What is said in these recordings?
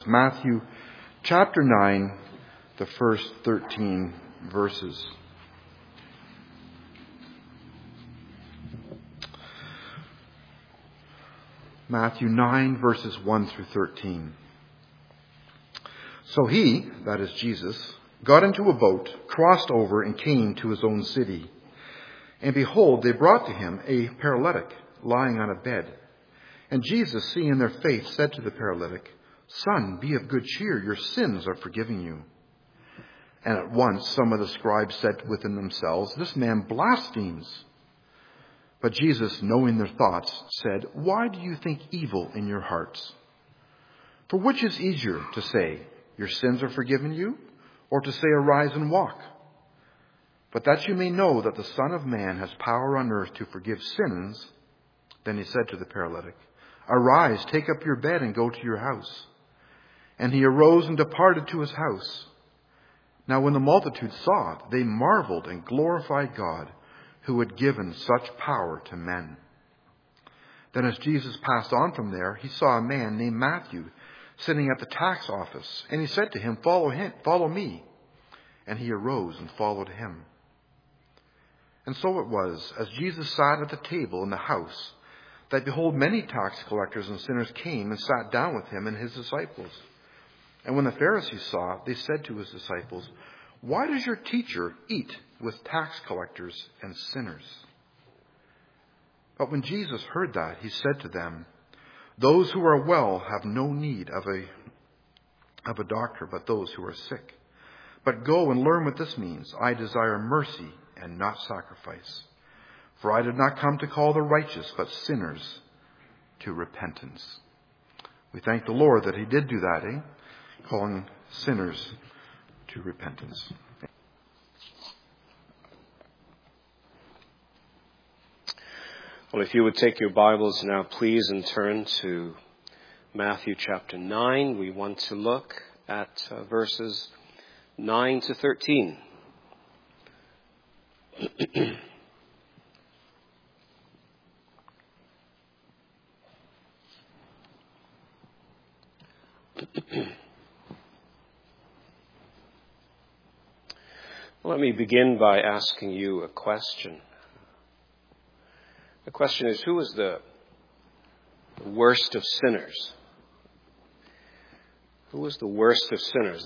Matthew chapter 9, the first 13 verses. Matthew 9, verses 1 through 13. So he, that is Jesus, got into a boat, crossed over, and came to his own city. And behold, they brought to him a paralytic lying on a bed. And Jesus, seeing their faith, said to the paralytic, "Son, be of good cheer, your sins are forgiven you." And at once some of the scribes said within themselves, "This man blasphemes." But Jesus, knowing their thoughts, said, "Why do you think evil in your hearts? For which is easier to say, 'Your sins are forgiven you,' or to say, 'Arise and walk'? But that you may know that the Son of Man has power on earth to forgive sins." Then he said to the paralytic, "Arise, take up your bed and go to your house." And he arose and departed to his house. Now when the multitude saw it, they marveled and glorified God, who had given such power to men. Then as Jesus passed on from there, he saw a man named Matthew sitting at the tax office, and he said to him, "Follow me." And he arose and followed him. And so it was, as Jesus sat at the table in the house, that behold, many tax collectors and sinners came and sat down with him and his disciples. And when the Pharisees saw it, they said to his disciples, "Why does your teacher eat with tax collectors and sinners?" But when Jesus heard that, he said to them, "Those who are well have no need of a doctor, but those who are sick. But go and learn what this means. I desire mercy and not sacrifice. For I did not come to call the righteous, but sinners to repentance." We thank the Lord that he did do that, calling sinners to repentance. Well, if you would take your Bibles now, please, and turn to Matthew chapter 9. We want to look at verses 9 to 13. Let me begin by asking you a question. The question is, who is the worst of sinners? Who is the worst of sinners?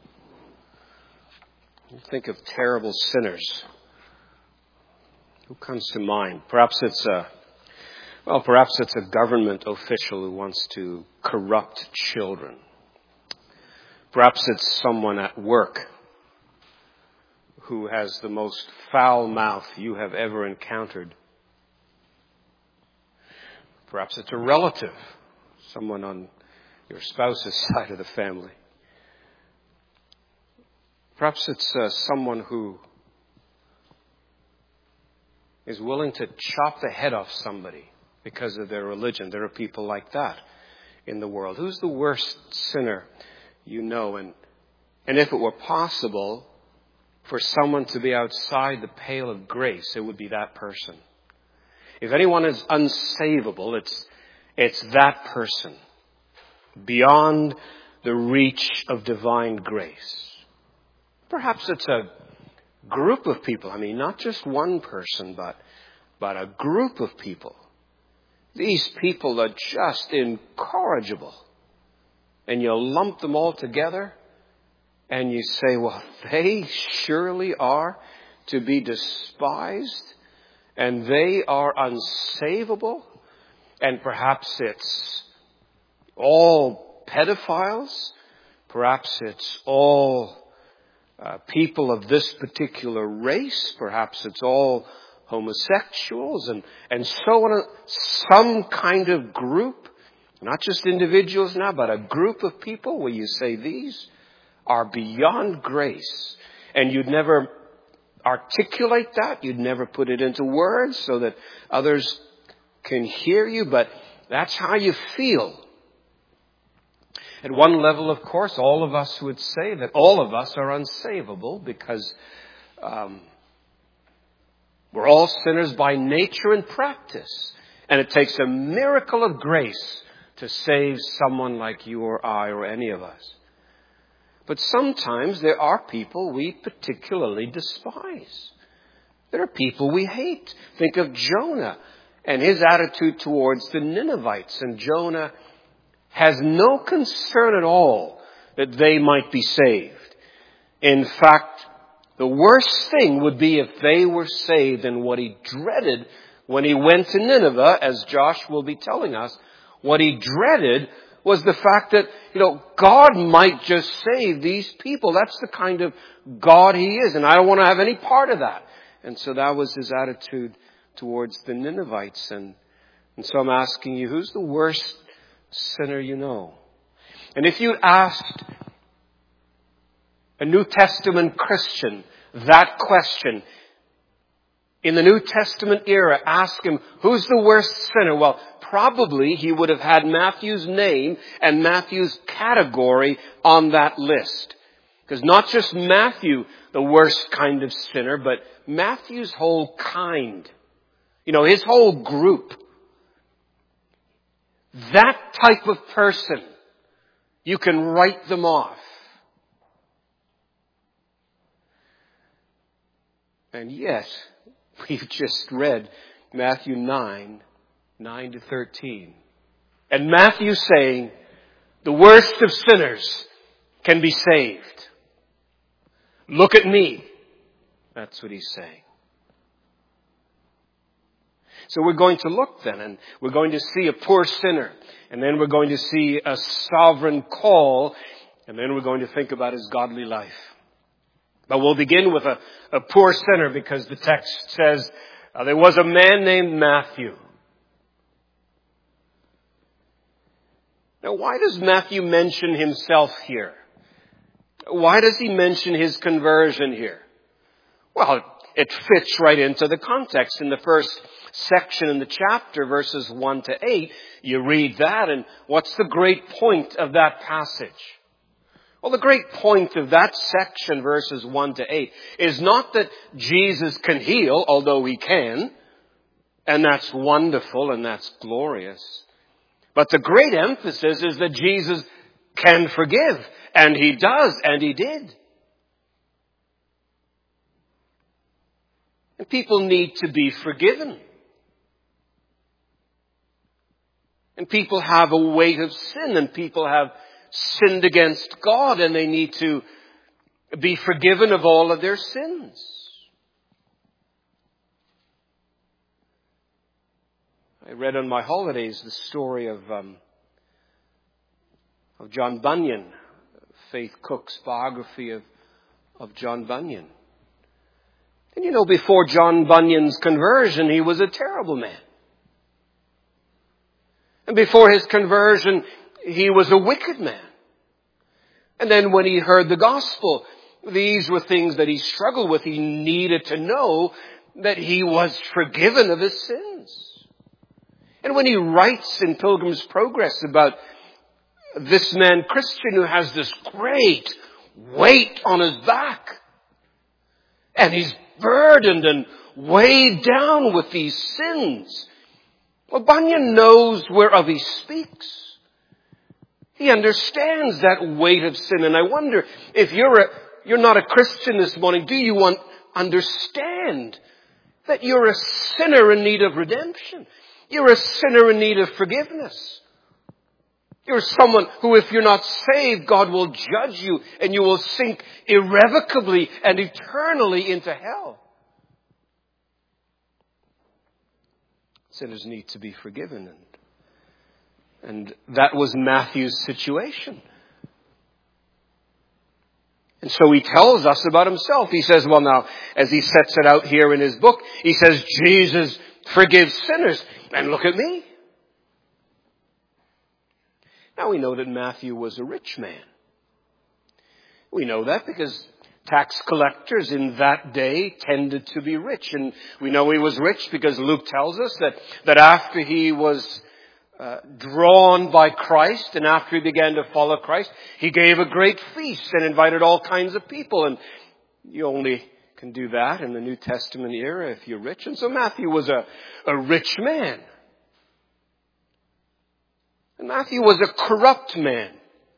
Think of terrible sinners. Who comes to mind? Perhaps it's a government official who wants to corrupt children. Perhaps it's someone at work who has the most foul mouth you have ever encountered. Perhaps it's a relative, someone on your spouse's side of the family. Perhaps it's someone who is willing to chop the head off somebody because of their religion. There are people like that in the world. Who's the worst sinner you know? And if it were possible for someone to be outside the pale of grace, it would be that person. If anyone is unsavable, it's that person, beyond the reach of divine grace. Perhaps it's a group of people. I mean, not just one person, but a group of people. These people are just incorrigible. And you lump them all together and you say, well, they surely are to be despised and they are unsavable. And perhaps it's all pedophiles. Perhaps it's all people of this particular race. Perhaps it's all homosexuals and so on. Some kind of group, not just individuals now, but a group of people where you say these are beyond grace. And you'd never articulate that. You'd never put it into words so that others can hear you, but that's how you feel. At one level, of course, all of us would say that all of us are unsavable because we're all sinners by nature and practice. And it takes a miracle of grace to save someone like you or I or any of us. But sometimes there are people we particularly despise. There are people we hate. Think of Jonah and his attitude towards the Ninevites. And Jonah has no concern at all that they might be saved. In fact, the worst thing would be if they were saved, and what he dreaded when he went to Nineveh, as Josh will be telling us, what he dreaded was the fact that, God might just save these people. That's the kind of God he is, and I don't want to have any part of that. And so that was his attitude towards the Ninevites. And so I'm asking you, who's the worst sinner you know? And if you asked a New Testament Christian that question, in the New Testament era, ask him, who's the worst sinner? Well, probably he would have had Matthew's name and Matthew's category on that list. Because not just Matthew, the worst kind of sinner, but Matthew's whole kind. His whole group. That type of person, you can write them off. And yet, we've just read Matthew 9 to 13. And Matthew saying, the worst of sinners can be saved. Look at me. That's what he's saying. So we're going to look then, and we're going to see a poor sinner, and then we're going to see a sovereign call, and then we're going to think about his godly life. But we'll begin with a poor sinner, because the text says there was a man named Matthew. Now, why does Matthew mention himself here? Why does he mention his conversion here? Well, it fits right into the context. In the first section in the chapter, verses 1 to 8, you read that, and what's the great point of that passage? Well, the great point of that section, verses 1 to 8, is not that Jesus can heal, although he can, and that's wonderful and that's glorious. But the great emphasis is that Jesus can forgive, and he does, and he did. And people need to be forgiven. And people have a weight of sin, and people have sinned against God, and they need to be forgiven of all of their sins. I read on my holidays the story of John Bunyan, Faith Cook's biography of John Bunyan. And before John Bunyan's conversion, he was a terrible man. And before his conversion, he was a wicked man. And then when he heard the gospel, these were things that he struggled with. He needed to know that he was forgiven of his sins. And when he writes in Pilgrim's Progress about this man Christian who has this great weight on his back, and he's burdened and weighed down with these sins, well, Bunyan knows whereof he speaks. He understands that weight of sin. And I wonder if you're not a Christian this morning, do you understand that you're a sinner in need of redemption? You're a sinner in need of forgiveness. You're someone who, if you're not saved, God will judge you and you will sink irrevocably and eternally into hell. Sinners need to be forgiven. And that was Matthew's situation. And so he tells us about himself. He says, well now, as he sets it out here in his book, he says, Jesus forgives sinners. And look at me. Now we know that Matthew was a rich man. We know that because tax collectors in that day tended to be rich. And we know he was rich because Luke tells us that after he was drawn by Christ and after he began to follow Christ, he gave a great feast and invited all kinds of people. And you only can do that in the New Testament era if you're rich. And so Matthew was a rich man. And Matthew was a corrupt man.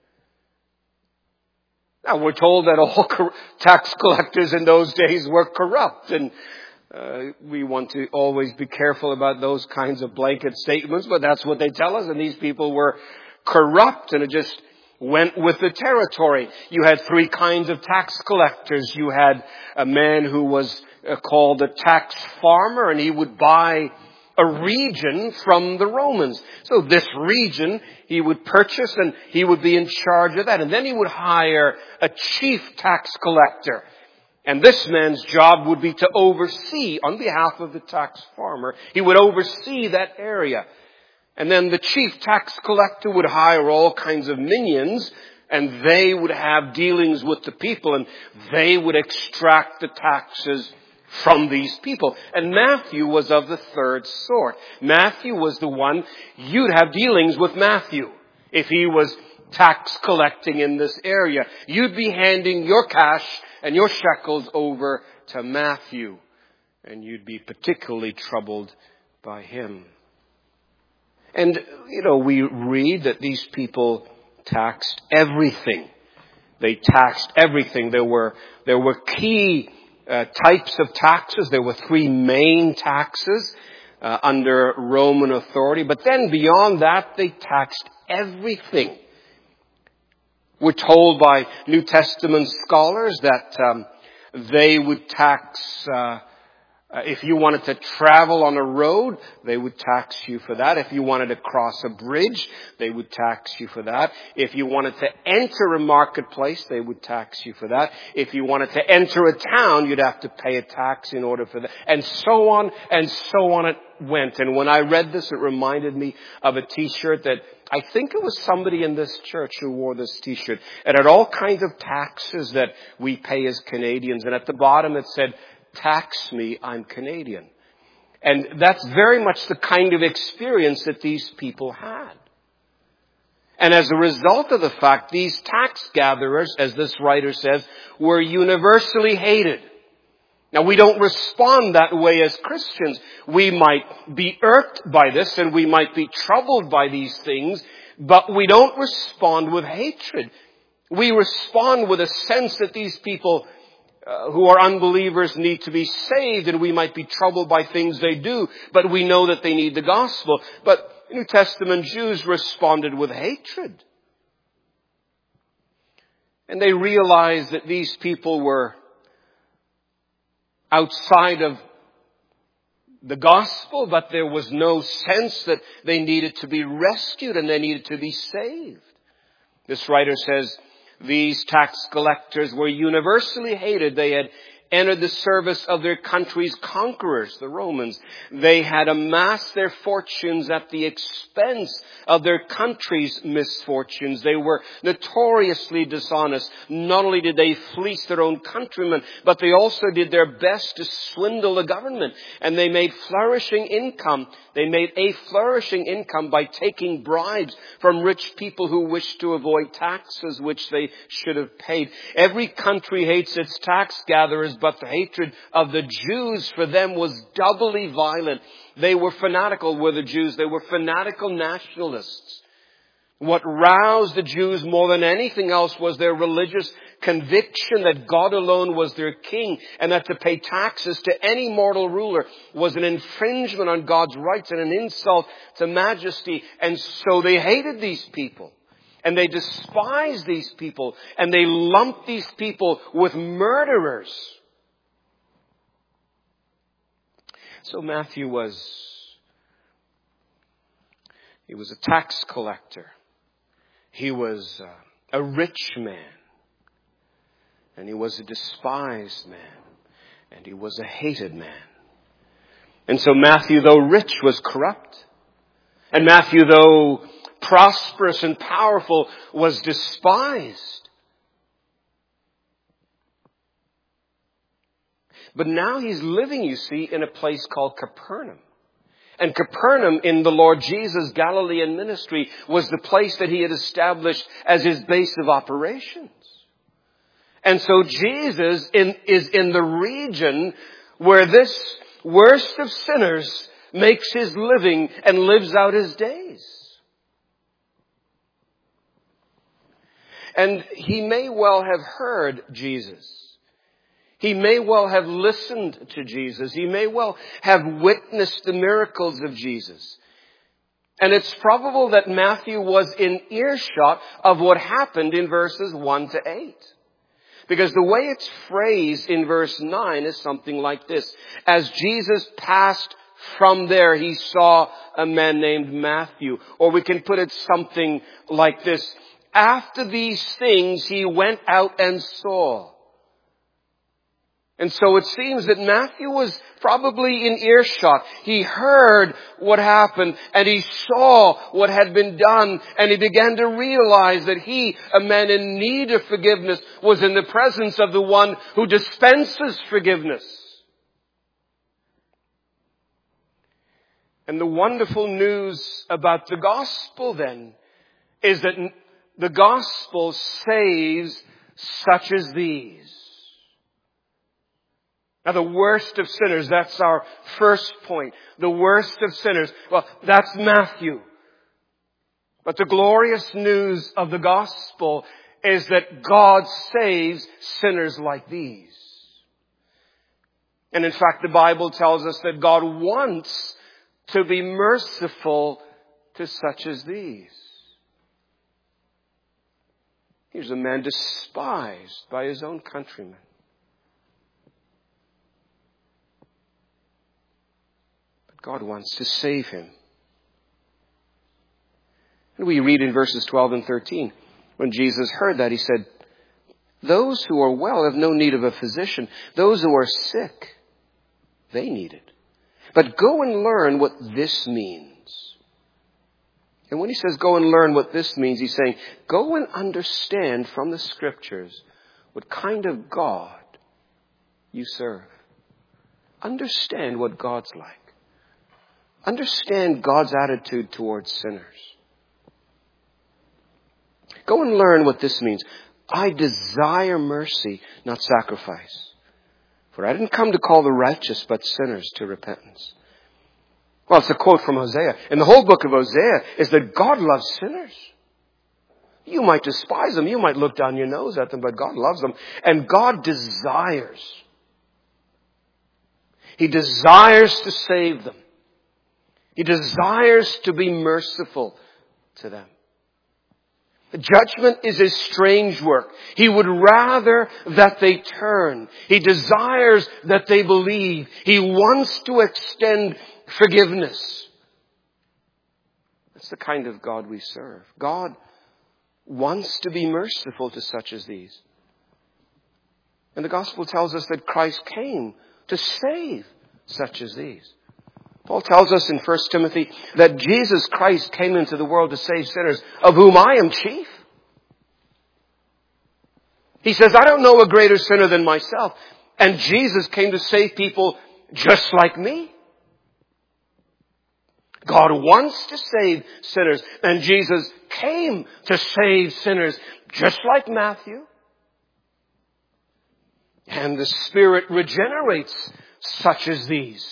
Now, we're told that all tax collectors in those days were corrupt. And we want to always be careful about those kinds of blanket statements, but that's what they tell us. And these people were corrupt, and it just went with the territory. You had three kinds of tax collectors. You had a man who was called a tax farmer, and he would buy a region from the Romans. So this region he would purchase, and he would be in charge of that. And then he would hire a chief tax collector. And this man's job would be to oversee, on behalf of the tax farmer, he would oversee that area. And then the chief tax collector would hire all kinds of minions, and they would have dealings with the people, and they would extract the taxes from these people. And Matthew was of the third sort. Matthew was the one, you'd have dealings with Matthew if he was tax collecting in this area. You'd be handing your cash and your shekels over to Matthew, and you'd be particularly troubled by him. And, we read that these people taxed everything. They taxed everything. There were key types of taxes. There were three main taxes under Roman authority. But then beyond that, they taxed everything. We're told by New Testament scholars that they would tax, if you wanted to travel on a road, they would tax you for that. If you wanted to cross a bridge, they would tax you for that. If you wanted to enter a marketplace, they would tax you for that. If you wanted to enter a town, you'd have to pay a tax in order for that. And so on it went. And when I read this, it reminded me of a t-shirt that I think it was somebody in this church who wore this t-shirt. It had all kinds of taxes that we pay as Canadians. And at the bottom it said, "Tax me, I'm Canadian." And that's very much the kind of experience that these people had. And as a result of the fact, these tax gatherers, as this writer says, were universally hated. Now, we don't respond that way as Christians. We might be irked by this and we might be troubled by these things, but we don't respond with hatred. We respond with a sense that these people who are unbelievers need to be saved, and we might be troubled by things they do, but we know that they need the gospel. But New Testament Jews responded with hatred. And they realized that these people were outside of the gospel, but there was no sense that they needed to be rescued and they needed to be saved. This writer says, these tax collectors were universally hated. They had entered the service of their country's conquerors, the Romans. They had amassed their fortunes at the expense of their country's misfortunes. They were notoriously dishonest. Not only did they fleece their own countrymen, but they also did their best to swindle the government. And they made flourishing income. They made a flourishing income by taking bribes from rich people who wished to avoid taxes which they should have paid. Every country hates its tax gatherers, but the hatred of the Jews for them was doubly violent. They were fanatical, were the Jews. They were fanatical nationalists. What roused the Jews more than anything else was their religious conviction that God alone was their king, and that to pay taxes to any mortal ruler was an infringement on God's rights and an insult to majesty. And so they hated these people. And they despised these people. And they lumped these people with murderers. So Matthew was a tax collector. He was a rich man. And he was a despised man. And he was a hated man. And so Matthew, though rich, was corrupt. And Matthew, though prosperous and powerful, was despised. But now he's living, you see, in a place called Capernaum. And Capernaum in the Lord Jesus' Galilean ministry was the place that he had established as his base of operations. And so Jesus is in the region where this worst of sinners makes his living and lives out his days. And he may well have heard Jesus. He may well have listened to Jesus. He may well have witnessed the miracles of Jesus. And it's probable that Matthew was in earshot of what happened in verses 1 to 8. Because the way it's phrased in verse 9 is something like this. As Jesus passed from there, he saw a man named Matthew. Or we can put it something like this. After these things, he went out and saw. And so it seems that Matthew was probably in earshot. He heard what happened and he saw what had been done, and he began to realize that he, a man in need of forgiveness, was in the presence of the one who dispenses forgiveness. And the wonderful news about the gospel then is that the gospel saves such as these. Now, the worst of sinners, that's our first point. The worst of sinners. Well, that's Matthew. But the glorious news of the gospel is that God saves sinners like these. And in fact, the Bible tells us that God wants to be merciful to such as these. Here's a man despised by his own countrymen. God wants to save him. And we read in verses 12 and 13, when Jesus heard that, he said, those who are well have no need of a physician. Those who are sick, they need it. But go and learn what this means. And when he says go and learn what this means, he's saying, go and understand from the Scriptures what kind of God you serve. Understand what God's like. Understand God's attitude towards sinners. Go and learn what this means. I desire mercy, not sacrifice. For I didn't come to call the righteous, but sinners to repentance. Well, it's a quote from Hosea. And the whole book of Hosea is that God loves sinners. You might despise them. You might look down your nose at them, but God loves them. And God desires. He desires to save them. He desires to be merciful to them. The judgment is his strange work. He would rather that they turn. He desires that they believe. He wants to extend forgiveness. That's the kind of God we serve. God wants to be merciful to such as these. And the gospel tells us that Christ came to save such as these. Paul tells us in 1 Timothy that Jesus Christ came into the world to save sinners, of whom I am chief. He says, I don't know a greater sinner than myself. And Jesus came to save people just like me. God wants to save sinners. And Jesus came to save sinners just like Matthew. And the Spirit regenerates such as these.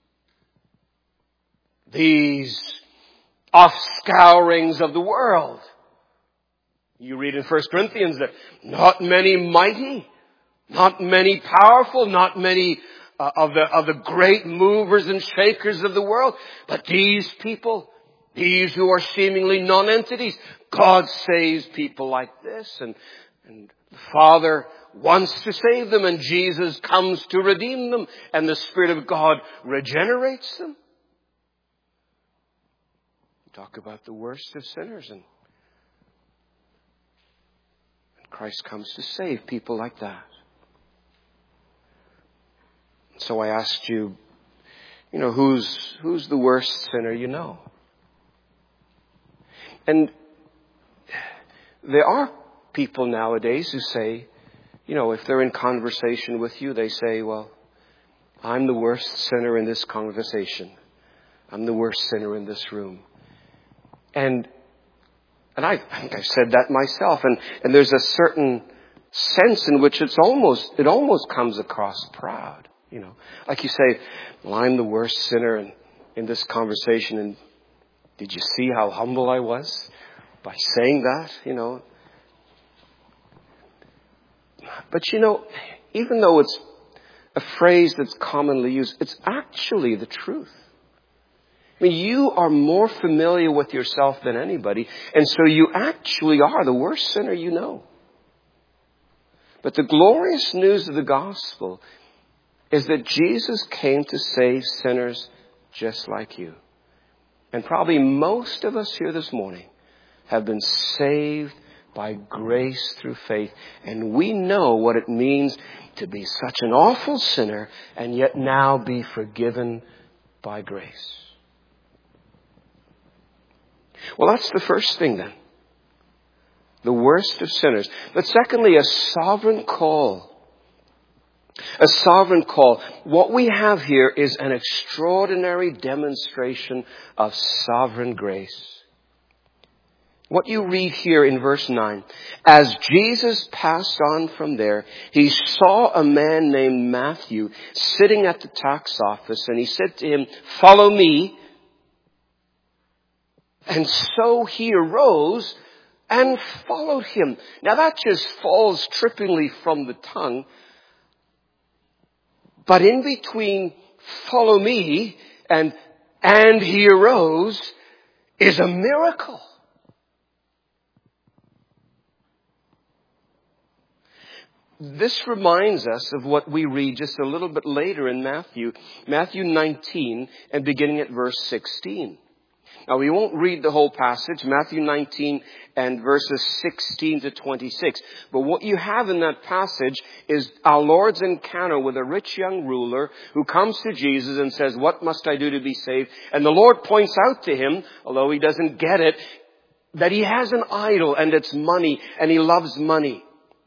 These offscourings of the world. You read in 1 Corinthians that not many mighty, not many powerful, not many of the great movers and shakers of the world, but these people, these who are seemingly non-entities, God saves people like this, and the Father wants to save them, and Jesus comes to redeem them, and the Spirit of God regenerates them. Talk about the worst of sinners, and Christ comes to save people like that. So I asked you, who's the worst sinner you know? And there are people nowadays who say, if they're in conversation with you, they say, well, I'm the worst sinner in this conversation. I'm the worst sinner in this room. And I think I've said that myself. And there's a certain sense in which it almost comes across proud. Like you say, well, I'm the worst sinner in this conversation. And did you see how humble I was by saying that? But you know, even though it's a phrase that's commonly used, it's actually the truth. I mean, you are more familiar with yourself than anybody, and so you actually are the worst sinner you know. But the glorious news of the gospel is that Jesus came to save sinners just like you. And probably most of us here this morning have been saved by grace through faith. And we know what it means to be such an awful sinner and yet now be forgiven by grace. Well, that's the first thing then. The worst of sinners. But secondly, a sovereign call. A sovereign call. What we have here is an extraordinary demonstration of sovereign grace. What you read here in verse 9. As Jesus passed on from there, he saw a man named Matthew sitting at the tax office, and he said to him, "Follow me." And so he arose and followed him. Now that just falls trippingly from the tongue. But in between "follow me" and he arose is a miracle. This reminds us of what we read just a little bit later in Matthew 19 and beginning at verse 16. Now, we won't read the whole passage, Matthew 19 and verses 16 to 26. But what you have in that passage is our Lord's encounter with a rich young ruler who comes to Jesus and says, "What must I do to be saved?" And the Lord points out to him, although he doesn't get it, that he has an idol and it's money, and he loves money.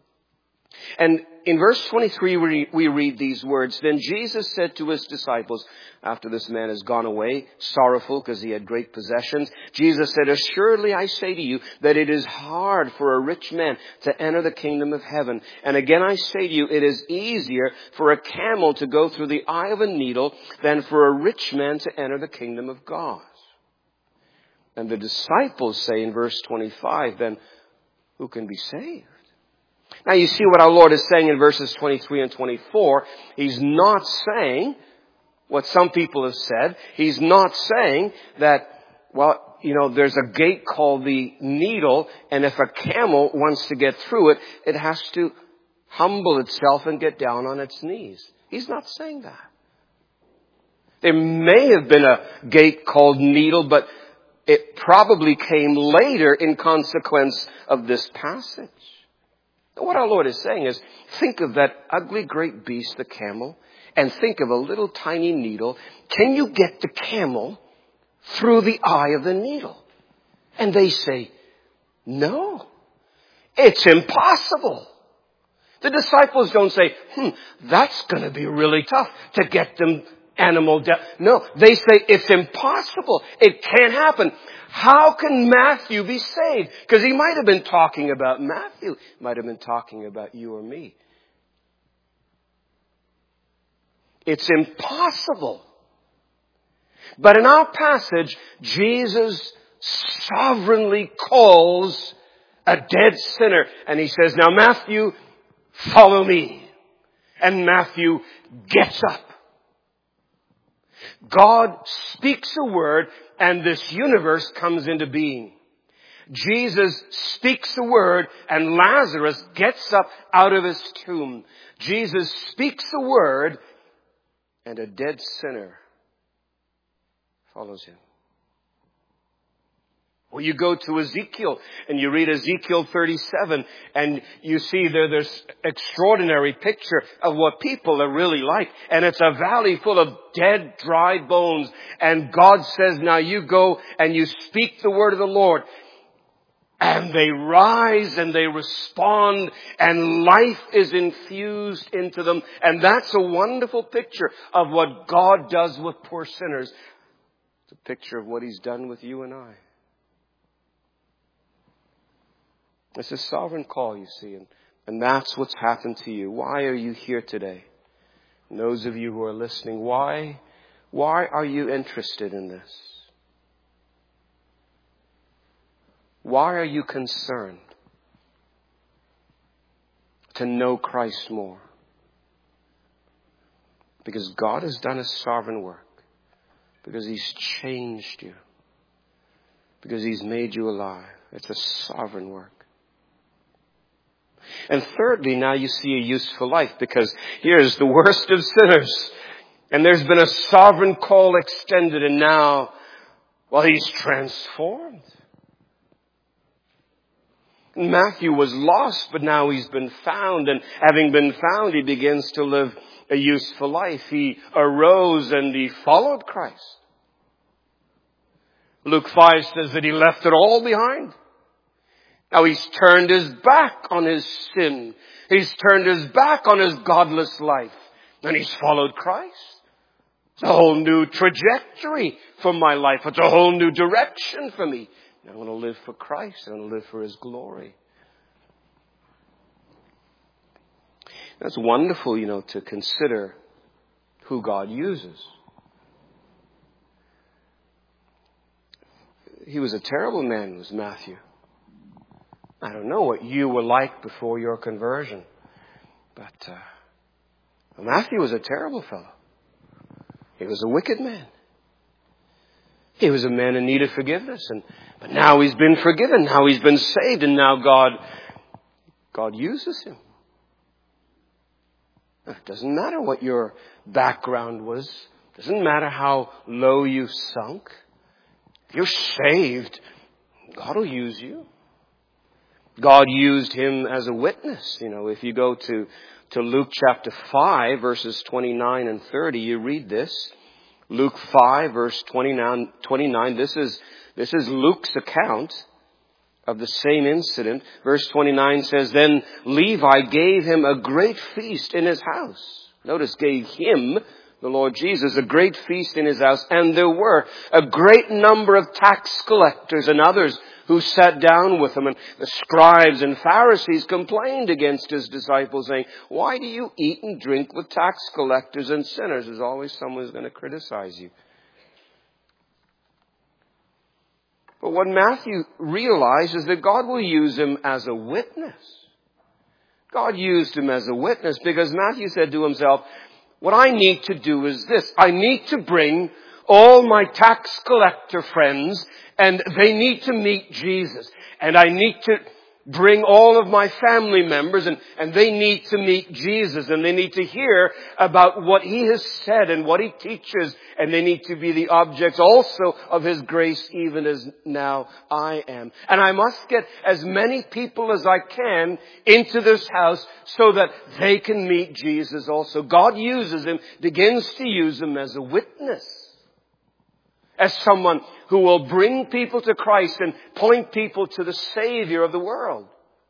And in verse 23, we read these words. Then Jesus said to his disciples, after this man has gone away, sorrowful because he had great possessions, Jesus said, "Assuredly I say to you that it is hard for a rich man to enter the kingdom of heaven. And again I say to you, it is easier for a camel to go through the eye of a needle than for a rich man to enter the kingdom of God." And the disciples say in verse 25, "Then who can be saved?" Now you see what our Lord is saying in verses 23 and 24. He's not saying what some people have said. He's not saying that, well, there's a gate called the needle, and if a camel wants to get through it, it has to humble itself and get down on its knees. He's not saying that. There may have been a gate called needle, but it probably came later in consequence of this passage. What our Lord is saying is, think of that ugly great beast, the camel, and think of a little tiny needle. Can you get the camel through the eye of the needle? And they say, no, it's impossible. The disciples don't say, that's going to be really tough to get them animal down. No, they say it's impossible. It can't happen. How can Matthew be saved? Because he might have been talking about Matthew. He might have been talking about you or me. It's impossible. But in our passage, Jesus sovereignly calls a dead sinner. And he says, "Now Matthew, follow me." And Matthew gets up. God speaks a word and this universe comes into being. Jesus speaks a word and Lazarus gets up out of his tomb. Jesus speaks a word and a dead sinner follows him. Or you go to Ezekiel and you read Ezekiel 37 and you see this extraordinary picture of what people are really like. And it's a valley full of dead, dry bones. And God says, "Now you go and you speak the word of the Lord." And they rise and they respond and life is infused into them. And that's a wonderful picture of what God does with poor sinners. It's a picture of what he's done with you and I. It's a sovereign call, you see, and that's what's happened to you. Why are you here today? And those of you who are listening, why are you interested in this? Why are you concerned? I'll to know Christ more. Because God has done a sovereign work. Because He's changed you. Because He's made you alive. It's a sovereign work. And thirdly, now you see a useful life, because here's the worst of sinners. And there's been a sovereign call extended, and now, well, he's transformed. Matthew was lost, but now he's been found. And having been found, he begins to live a useful life. He arose and he followed Christ. Luke 5 says that he left it all behind. Now he's turned his back on his sin. He's turned his back on his godless life. And he's followed Christ. It's a whole new trajectory for my life. It's a whole new direction for me. I want to live for Christ. I want to live for His glory. That's wonderful, to consider who God uses. He was a terrible man, was Matthew. I don't know what you were like before your conversion, but Matthew was a terrible fellow. He was a wicked man. He was a man in need of forgiveness, but now he's been forgiven. Now he's been saved, and now God uses him. It doesn't matter what your background was. It doesn't matter how low you sunk. If you're saved, God will use you. God used him as a witness. If you go to Luke chapter 5, verses 29 and 30, you read this. Luke 5, verse 29. This is Luke's account of the same incident. Verse 29 says, "Then Levi gave him a great feast in his house." Notice, gave him, the Lord Jesus, a great feast in his house. "And there were a great number of tax collectors and others who sat down with him. And the scribes and Pharisees complained against his disciples, saying, 'Why do you eat and drink with tax collectors and sinners?'" There's always someone who's going to criticize you. But what Matthew realized is that God will use him as a witness. God used him as a witness because Matthew said to himself, what I need to do is this. I need to bring all my tax collector friends, and they need to meet Jesus. And I need to bring all of my family members, and they need to meet Jesus. And they need to hear about what He has said and what He teaches. And they need to be the objects also of His grace, even as now I am. And I must get as many people as I can into this house so that they can meet Jesus also. God uses him, begins to use him as a witness. As someone who will bring people to Christ and point people to the Savior of the world.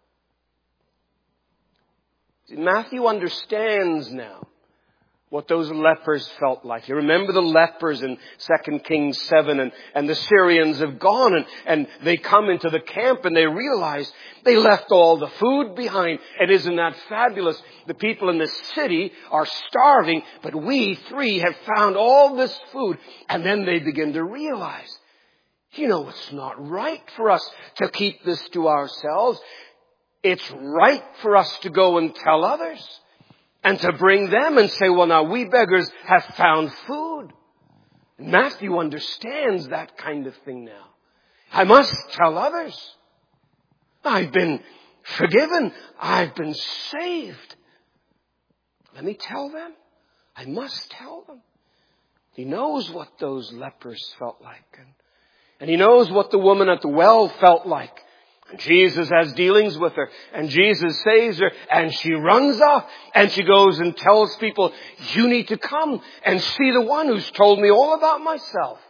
See, Matthew understands now what those lepers felt like. You remember the lepers in 2 Kings 7 and the Syrians have gone and they come into the camp and they realize they left all the food behind. And isn't that fabulous? The people in the city are starving, but we three have found all this food. And then they begin to realize, it's not right for us to keep this to ourselves. It's right for us to go and tell others. And to bring them and say, well, now we beggars have found food. Matthew understands that kind of thing now. I must tell others. I've been forgiven. I've been saved. Let me tell them. I must tell them. He knows what those lepers felt like. And he knows what the woman at the well felt like. Jesus has dealings with her, and Jesus saves her, and she runs off, and she goes and tells people, you need to come and see the one who's told me all about myself.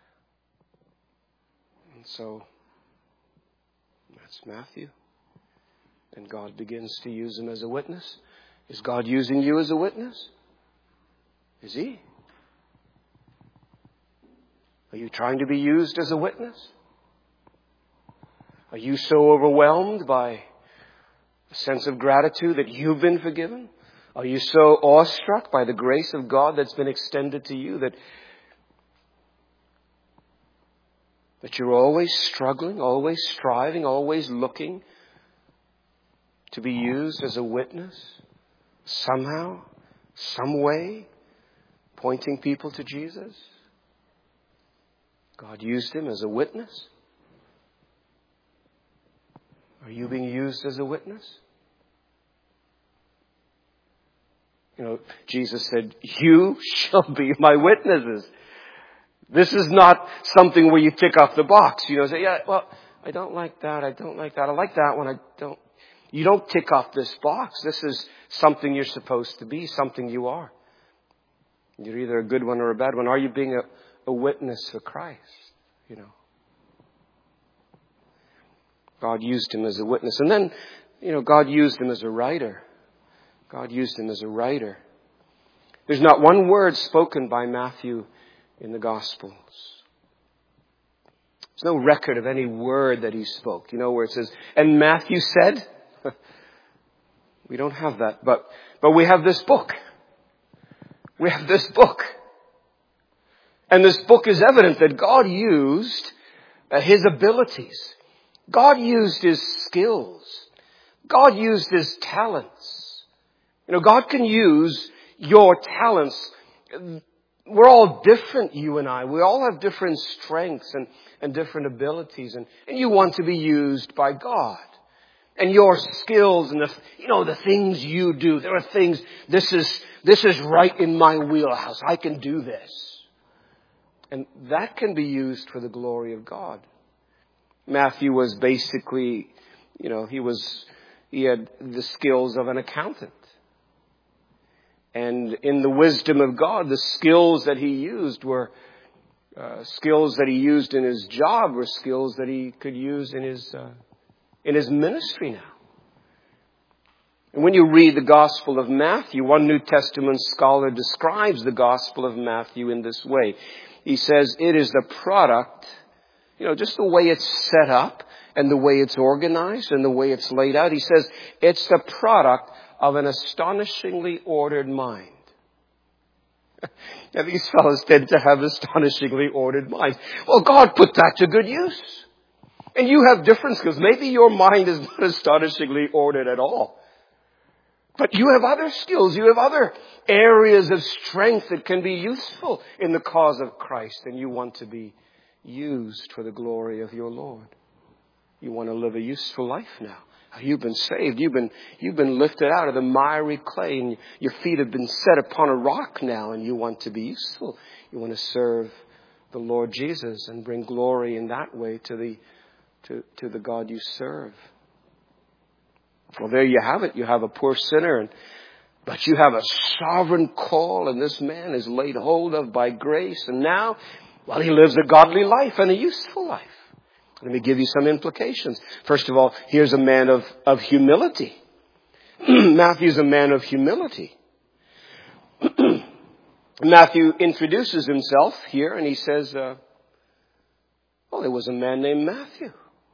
And so, that's Matthew. And God begins to use him as a witness. Is God using you as a witness? Is He? Are you trying to be used as a witness? Are you so overwhelmed by a sense of gratitude that you've been forgiven? Are you so awestruck by the grace of God that's been extended to you that you're always struggling, always striving, always looking to be used as a witness somehow, some way, pointing people to Jesus? God used him as a witness. Are you being used as a witness? You know, Jesus said, you shall be my witnesses. This is not something where you tick off the box. You know, say, yeah, well, I don't like that. I don't like that. I like that one. I don't. You don't tick off this box. This is something you're supposed to be, something you are. You're either a good one or a bad one. Are you being a witness for Christ? You know. God used him as a witness. And then, you know, God used him as a writer. God used him as a writer. There's not one word spoken by Matthew in the Gospels. There's no record of any word that he spoke. You know, where it says, and Matthew said. We don't have that. But we have this book. We have this book. And this book is evident that God used his abilities. God used his skills. God used his talents. You know, God can use your talents. We're all different, you and I. We all have different strengths and different abilities. And you want to be used by God. And your skills and the things you do. There are things, this is right in my wheelhouse. I can do this. And that can be used for the glory of God. Matthew was basically, you know, he had the skills of an accountant. And in the wisdom of God, the skills that he used were skills that he used in his job, were skills that he could use in his ministry now. And when you read the Gospel of Matthew, one New Testament scholar describes the Gospel of Matthew in this way. He says it is the product, you know, just the way it's set up and the way it's organized and the way it's laid out. He says it's the product of an astonishingly ordered mind. Now, these fellows tend to have astonishingly ordered minds. Well, God put that to good use. And you have different skills. Maybe your mind is not astonishingly ordered at all. But you have other skills. You have other areas of strength that can be useful in the cause of Christ. And you want to be used for the glory of your Lord. You want to live a useful life now. You've been saved. You've been lifted out of the miry clay, and your feet have been set upon a rock now, and you want to be useful. You want to serve the Lord Jesus and bring glory in that way to the God you serve. Well, there you have it. You have a poor sinner, but you have a sovereign call, and this man is laid hold of by grace, and now, well, he lives a godly life and a useful life. Let me give you some implications. First of all, here's a man of humility. Matthew's a man of humility. Matthew introduces himself here and he says, there was a man named Matthew.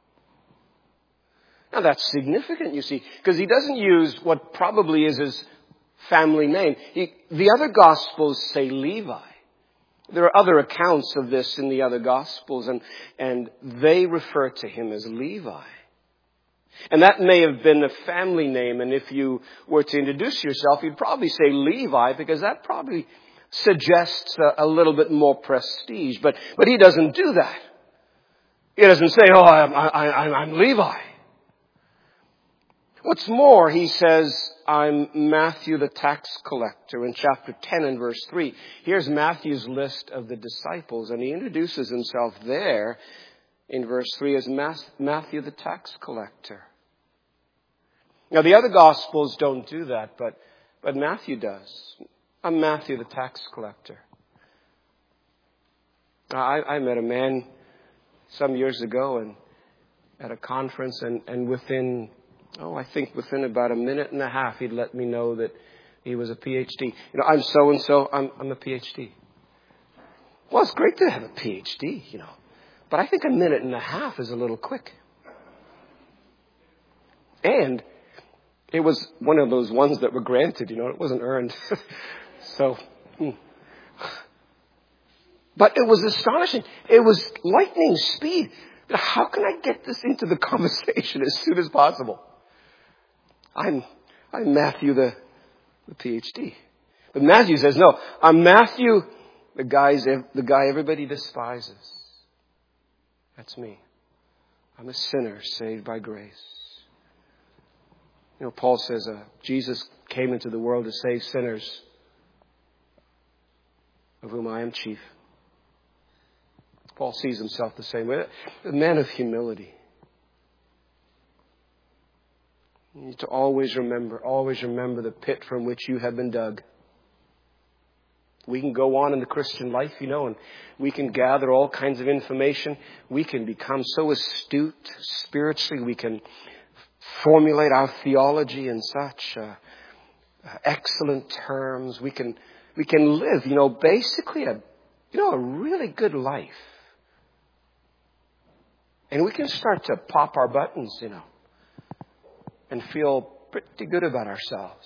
Now that's significant, you see, because he doesn't use what probably is his family name. The other Gospels say Levi. There are other accounts of this in the other Gospels, and they refer to him as Levi. And that may have been a family name, and if you were to introduce yourself, you'd probably say Levi, because that probably suggests a little bit more prestige. But he doesn't do that. He doesn't say, I'm Levi. What's more, he says, I'm Matthew the tax collector in chapter 10 and verse 3. Here's Matthew's list of the disciples, and he introduces himself there in verse 3 as Matthew the tax collector. Now, the other Gospels don't do that, but Matthew does. I'm Matthew the tax collector. I met a man some years ago and at a conference, and within about a minute and a half, he'd let me know that he was a PhD. I'm so-and-so, I'm a PhD. Well, it's great to have a PhD, but I think a minute and a half is a little quick. And it was one of those ones that were granted, it wasn't earned. But it was astonishing. It was lightning speed. How can I get this into the conversation as soon as possible? I'm Matthew the PhD. But Matthew says, no, I'm Matthew, the guy everybody despises. That's me. I'm a sinner saved by grace. You know, Paul says Jesus came into the world to save sinners, of whom I am chief. Paul sees himself the same way. A man of humility. You need to always remember the pit from which you have been dug. We can go on in the Christian life, and we can gather all kinds of information. We can become so astute spiritually. We can formulate our theology in such excellent terms. We can live, basically a really good life. And we can start to pop our buttons, and feel pretty good about ourselves.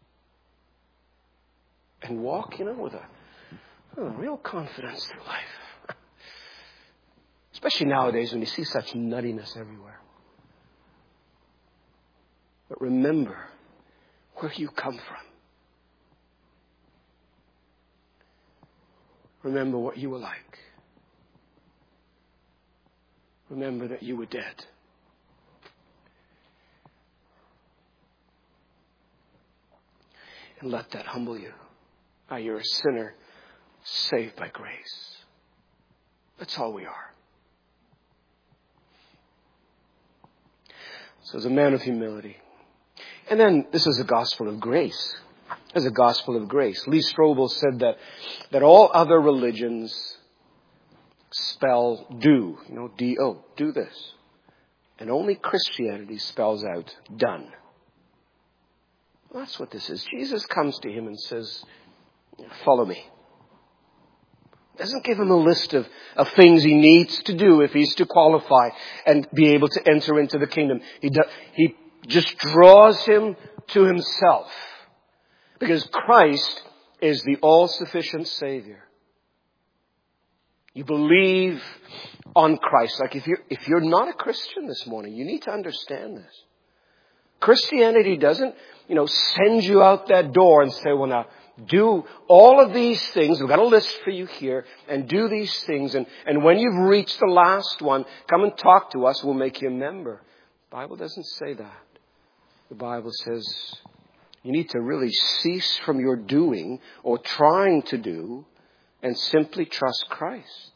And walk, with a real confidence through life. Especially nowadays when you see such nuttiness everywhere. But remember where you come from. Remember what you were like. Remember that you were dead. And let that humble you. Now you're a sinner saved by grace. That's all we are. So as a man of humility. And then this is a gospel of grace. As a gospel of grace. Lee Strobel said that all other religions spell do, D-O, do this. And only Christianity spells out done. Well, that's what this is. Jesus comes to him and says, follow me. Doesn't give him a list of things he needs to do if he's to qualify and be able to enter into the kingdom. He just draws him to himself. Because Christ is the all-sufficient Savior. You believe on Christ. Like if you're not a Christian this morning, you need to understand this. Christianity doesn't, send you out that door and say, well, now, do all of these things. We've got a list for you here. And do these things. And when you've reached the last one, come and talk to us. We'll make you a member. The Bible doesn't say that. The Bible says you need to really cease from your doing or trying to do and simply trust Christ.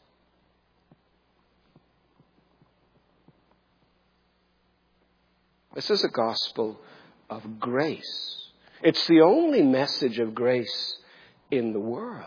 This is a gospel of grace. It's the only message of grace in the world.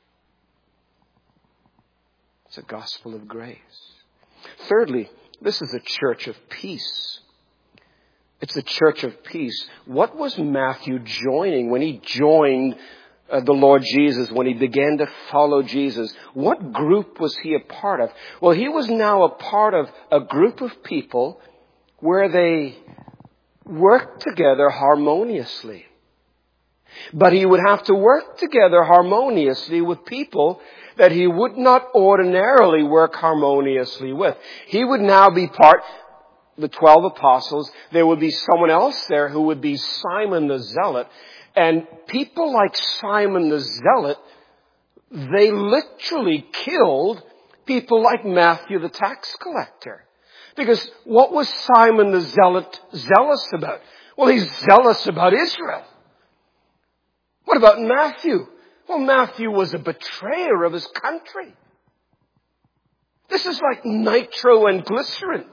It's a gospel of grace. Thirdly, this is a church of peace. It's a church of peace. What was Matthew joining when he joined the Lord Jesus, when he began to follow Jesus? What group was he a part of? Well, he was now a part of a group of people where they worked together harmoniously. But he would have to work together harmoniously with people that he would not ordinarily work harmoniously with. He would now be part, the 12 apostles. There would be someone else there who would be Simon the Zealot. And people like Simon the Zealot, they literally killed people like Matthew the tax collector. Because what was Simon the Zealot zealous about? Well, he's zealous about Israel. What about Matthew? Well, Matthew was a betrayer of his country. This is like nitro and glycerin.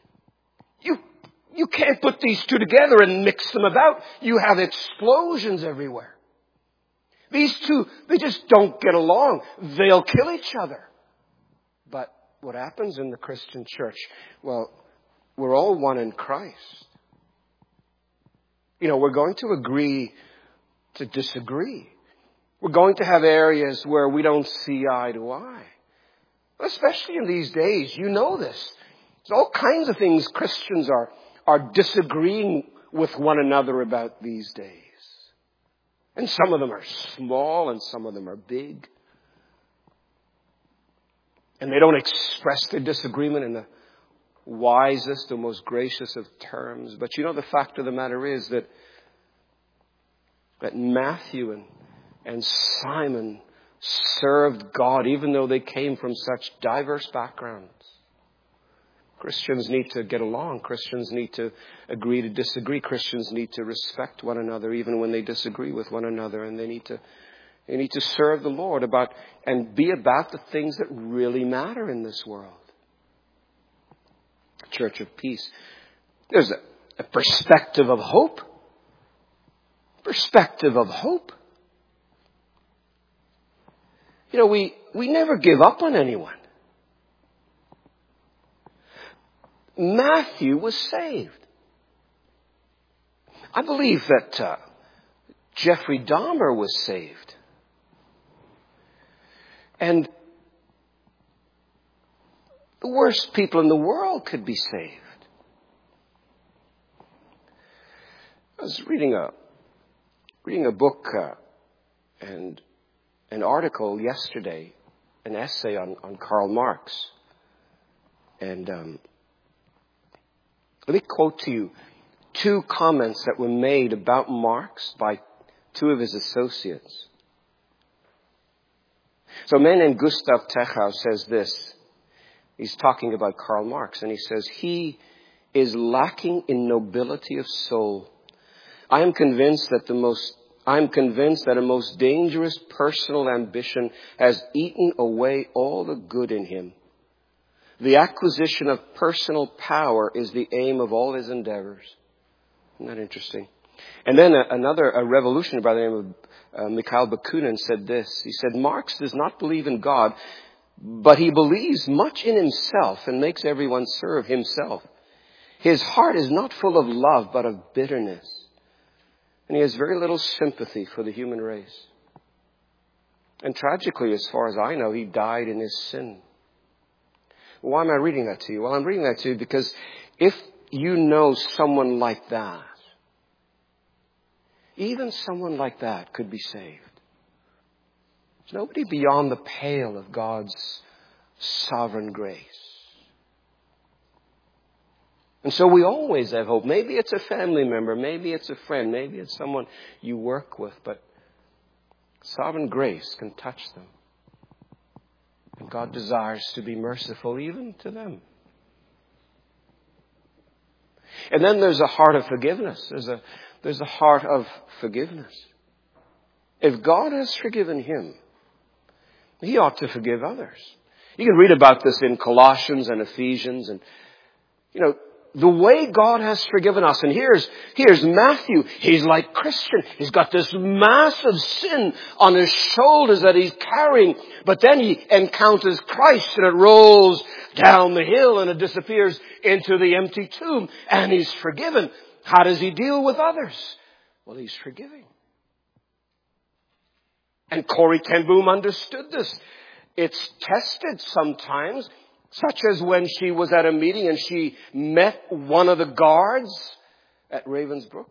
You can't put these two together and mix them about. You have explosions everywhere. These two, they just don't get along. They'll kill each other. But what happens in the Christian church? Well, we're all one in Christ. We're going to agree to disagree. We're going to have areas where we don't see eye to eye. Especially in these days, you know this. There's all kinds of things Christians are disagreeing with one another about these days. And some of them are small and some of them are big. And they don't express their disagreement in the wisest or most gracious of terms. But the fact of the matter is that that Matthew and Simon served God, even though they came from such diverse backgrounds. Christians need to get along. Christians need to agree to disagree. Christians need to respect one another, even when they disagree with one another. And they need to serve the Lord and be about the things that really matter in this world. Church of Peace. There's a perspective of hope. Perspective of hope. You know, we never give up on anyone. Matthew was saved. I believe that Jeffrey Dahmer was saved. And the worst people in the world could be saved. I was reading a book and an article yesterday, an essay on Karl Marx. And let me quote to you 2 comments that were made about Marx by 2 of his associates. So a man named Gustav Tachau says this. He's talking about Karl Marx, and he says, he is lacking in nobility of soul. I am convinced that a most dangerous personal ambition has eaten away all the good in him. The acquisition of personal power is the aim of all his endeavors. Isn't that interesting? And then a revolutionary by the name of Mikhail Bakunin said this. He said, Marx does not believe in God, but he believes much in himself and makes everyone serve himself. His heart is not full of love, but of bitterness. And he has very little sympathy for the human race. And tragically, as far as I know, he died in his sin. Why am I reading that to you? Well, I'm reading that to you because if you know someone like that, even someone like that could be saved. There's nobody beyond the pale of God's sovereign grace. And so we always have hope. Maybe it's a family member, maybe it's a friend, maybe it's someone you work with, but sovereign grace can touch them. And God desires to be merciful even to them. And then there's a heart of forgiveness. There's a heart of forgiveness. If God has forgiven him, he ought to forgive others. You can read about this in Colossians and Ephesians. And, the way God has forgiven us. And here's Matthew. He's like Christian. He's got this massive sin on his shoulders that he's carrying. But then he encounters Christ and it rolls down the hill and it disappears into the empty tomb. And he's forgiven. How does he deal with others? Well, he's forgiving. And Corrie ten Boom understood this. It's tested sometimes, such as when she was at a meeting and she met one of the guards at Ravensbrück.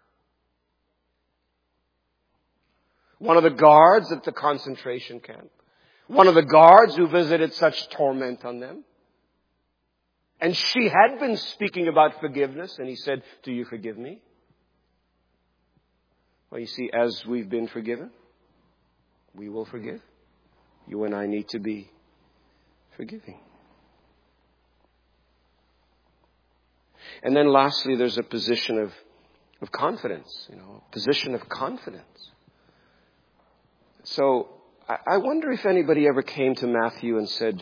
One of the guards at the concentration camp. One of the guards who visited such torment on them. And she had been speaking about forgiveness, and he said, "Do you forgive me?" Well, you see, as we've been forgiven, we will forgive. You and I need to be forgiving. And then lastly, there's a position of confidence, a position of confidence. So I wonder if anybody ever came to Matthew and said,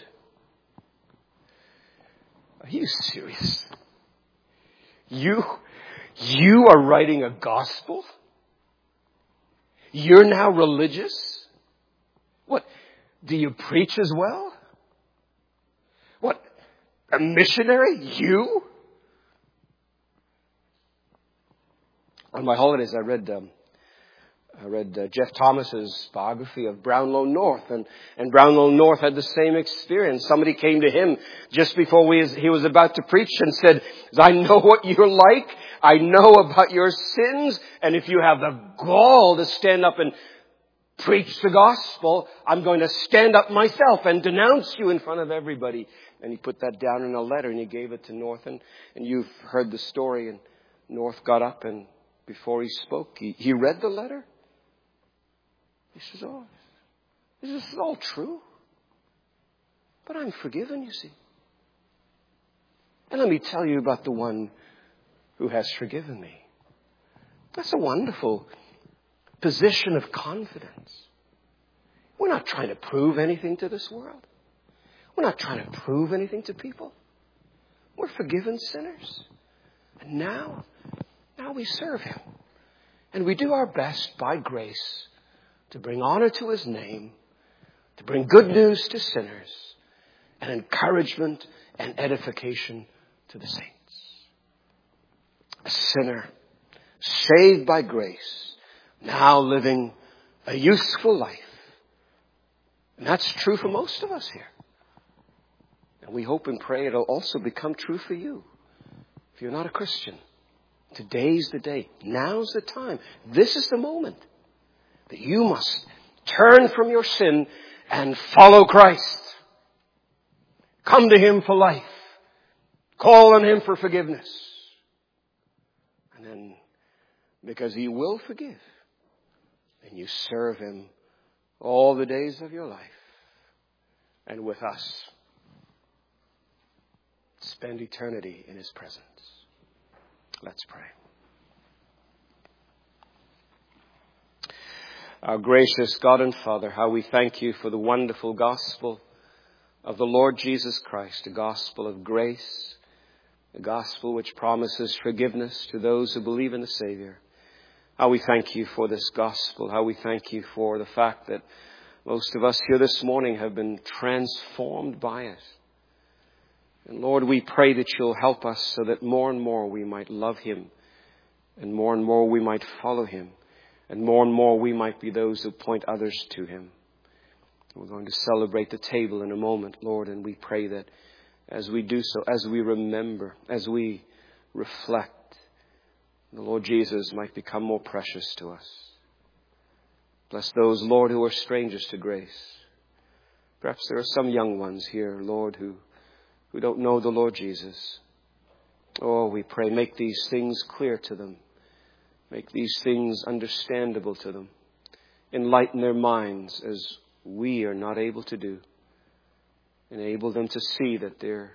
"Are you serious? You are writing a gospel? You're now religious? What, do you preach as well? What, a missionary? You?" On my holidays, I read Jeff Thomas's biography of Brownlow North, and Brownlow North had the same experience. Somebody came to him just before he was about to preach and said, "I know what you're like. I know about your sins. And if you have the gall to stand up and preach the gospel, I'm going to stand up myself and denounce you in front of everybody." And he put that down in a letter and he gave it to North. And you've heard the story. And North got up and before he spoke, he read the letter. He says, oh, this is all true. But I'm forgiven, you see. And let me tell you about the one who has forgiven me. That's a wonderful position of confidence. We're not trying to prove anything to this world. We're not trying to prove anything to people. We're forgiven sinners. And now we serve him. And we do our best by grace to bring honor to his name, to bring good news to sinners, and encouragement and edification to the saints. A sinner saved by grace, now living a useful life. And that's true for most of us here. And we hope and pray it'll also become true for you. If you're not a Christian, today's the day. Now's the time. This is the moment that you must turn from your sin and follow Christ. Come to him for life. Call on him for forgiveness. And then, because he will forgive, and you serve him all the days of your life. And with us, spend eternity in his presence. Let's pray. Our gracious God and Father, how we thank you for the wonderful gospel of the Lord Jesus Christ, a gospel of grace, a gospel which promises forgiveness to those who believe in the Savior. How we thank you for this gospel. How we thank you for the fact that most of us here this morning have been transformed by it. And Lord, we pray that you'll help us so that more and more we might love him, and more we might follow him, and more we might be those who point others to him. We're going to celebrate the table in a moment, Lord, and we pray that as we do so, as we remember, as we reflect, the Lord Jesus might become more precious to us. Bless those, Lord, who are strangers to grace. Perhaps there are some young ones here, Lord, who don't know the Lord Jesus. Oh, we pray, make these things clear to them. Make these things understandable to them. Enlighten their minds as we are not able to do. Enable them to see that there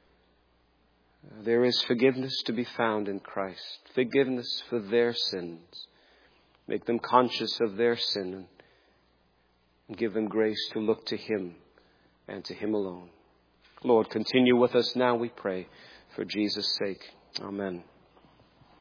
is forgiveness to be found in Christ. Forgiveness for their sins. Make them conscious of their sin and give them grace to look to him and to him alone. Lord, continue with us now, we pray, for Jesus' sake. Amen.